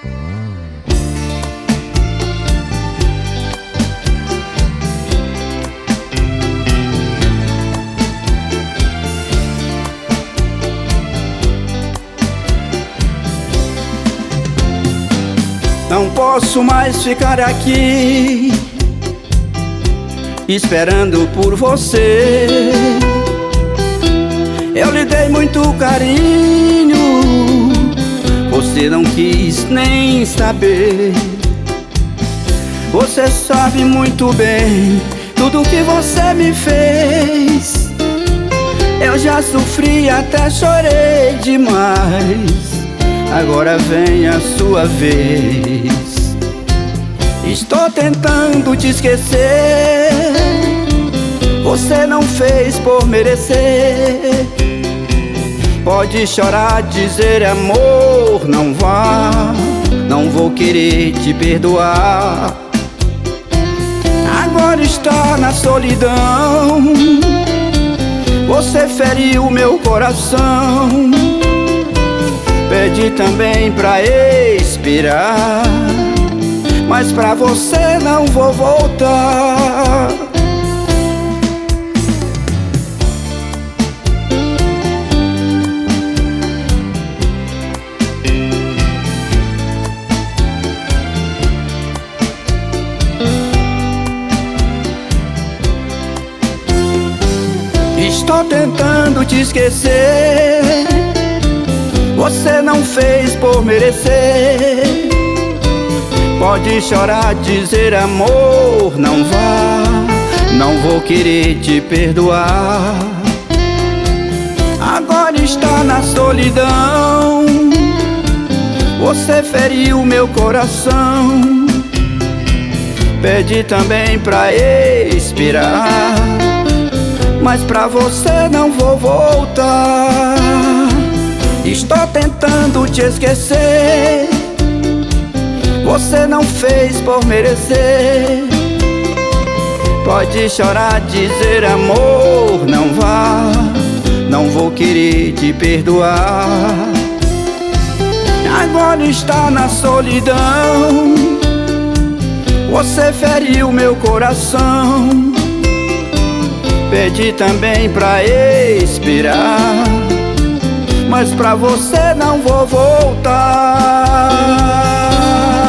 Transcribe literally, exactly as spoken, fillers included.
Não posso mais ficar aqui esperando por você. Eu lhe dei muito carinho, você não quis nem saber. Você sabe muito bem tudo que você me fez. Eu já sofri, até chorei demais. Agora vem a sua vez. Estou tentando te esquecer. Você não fez por merecer. Pode chorar, dizer amor, não vá. Não vou querer te perdoar. Agora está na solidão. Você feriu meu coração. Pedi também pra expirar, mas pra você não vou voltar. Estou tentando te esquecer. Você não fez por merecer. Pode chorar, dizer amor, não vá. Não vou querer te perdoar. Agora está na solidão. Você feriu meu coração. Pedi também pra expirar, mas pra você não vou voltar. Estou tentando te esquecer. Você não fez por merecer. Pode chorar, dizer amor, não vá. Não vou querer te perdoar. Agora está na solidão. Você feriu meu coração. Pedi também pra expirar, mas pra você não vou voltar.